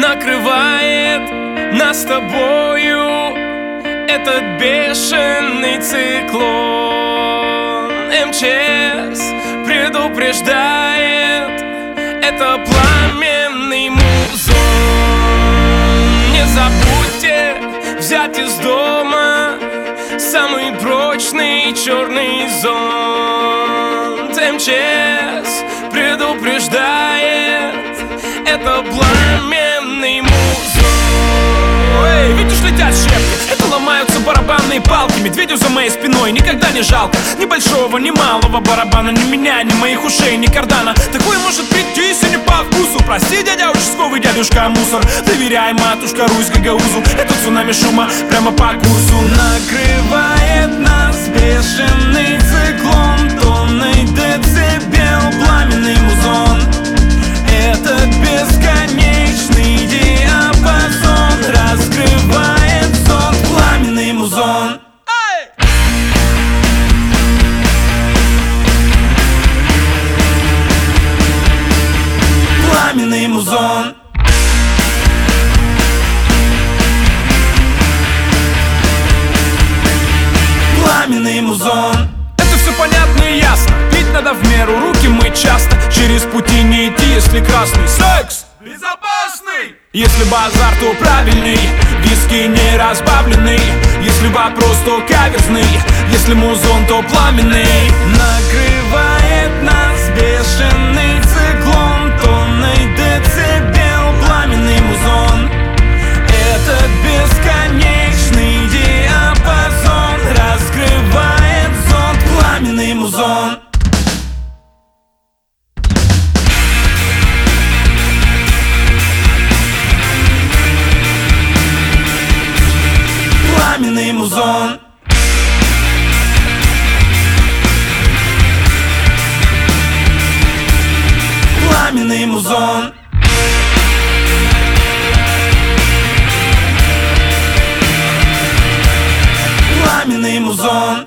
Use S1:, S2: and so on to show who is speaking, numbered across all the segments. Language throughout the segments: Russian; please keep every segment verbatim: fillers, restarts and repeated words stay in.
S1: накрывает нас с тобою этот бешеный циклон. МЧС предупреждает, это пламенный музон. Не забудьте взять из дома самый прочный черный зонт. МЧС предупреждает, это пламенный музон.
S2: Эй, видишь, летят щепки, это ломаются барабанные палки. Медведю за моей спиной никогда не жалко ни большого, ни малого барабана, ни меня, ни моих ушей, ни кардана. Такое может прийтись и не по вкусу. Прости, дядя участковый, дядюшка мусор. Доверяй, матушка Русь Гагаузу. Это цунами шума прямо по курсу.
S1: Накрывает нас бешеный циклон, тонный децибел, пламенный музон. Этот бесконечный диапазон раскрывает сон, пламенный музон. Пламенный музон. Пламенный музон.
S2: Это все понятно и ясно. Пить надо в меру, руки мыть часто. Через пути не идти, если красный секс безопасный. Если базар, то правильный, виски не разбавленный. Если вопрос, то каверзный, если музон, то пламенный.
S1: Накрывает нас бешеный циклон, тонный децибел, пламенный музон. Этот бесконечный диапазон раскрывает зонт, пламенный музон. Пламенный музон. Пламенный музон. Пламенный музон.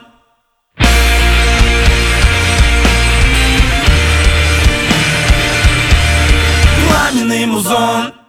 S1: Пламенный музон.